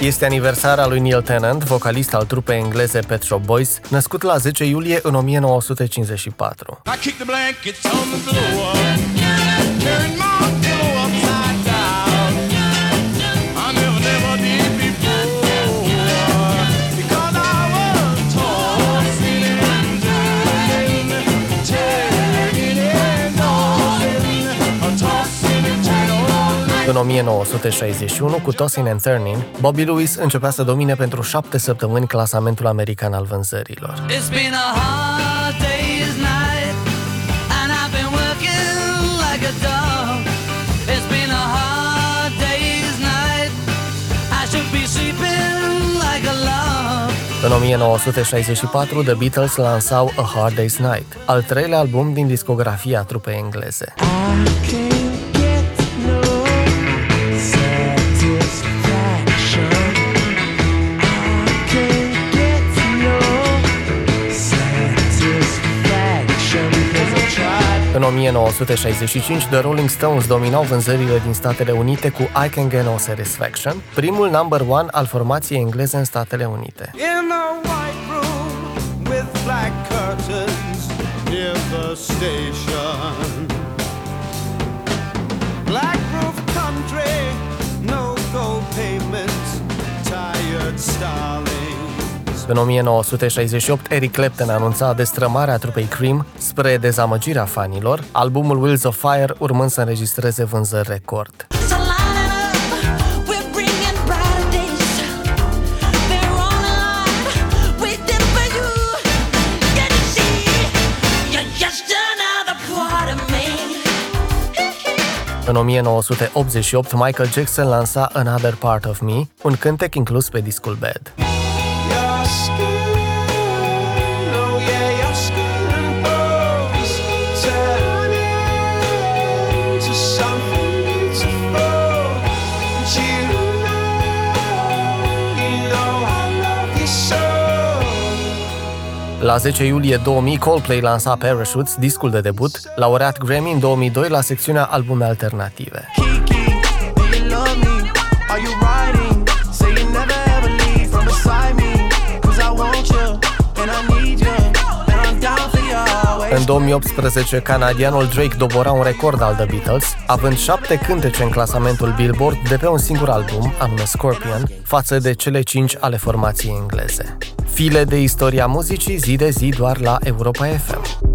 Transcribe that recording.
Este aniversarea lui Neil Tennant, vocalist al trupei engleze Pet Shop Boys, născut la 10 iulie în 1954. În 1961, cu Tossin and Turning, Bobby Lewis începea să domine pentru 7 săptămâni clasamentul american al vânzărilor. În 1964, The Beatles lansau A Hard Day's Night, al treilea album din discografia trupei engleze. În 1965, The Rolling Stones dominau vânzările din Statele Unite cu I Can Get No Satisfaction, primul number one al formației engleze în Statele Unite. În 1968, Eric Clapton anunța destrămarea trupei Cream spre dezamăgirea fanilor, albumul Wheels of Fire urmând să înregistreze vânzări record. În 1988, Michael Jackson lansa Another Part of Me, un cântec inclus pe discul Bad. La 10 iulie 2000, Coldplay lansa Parachutes, discul de debut, laureat Grammy în 2002 la secțiunea albume alternative. În 2018, canadianul Drake dobora un record al The Beatles, având 7 cântece în clasamentul Billboard de pe un singur album, anume Scorpion, față de cele 5 ale formației engleze. File de istoria muzicii zi de zi doar la Europa FM.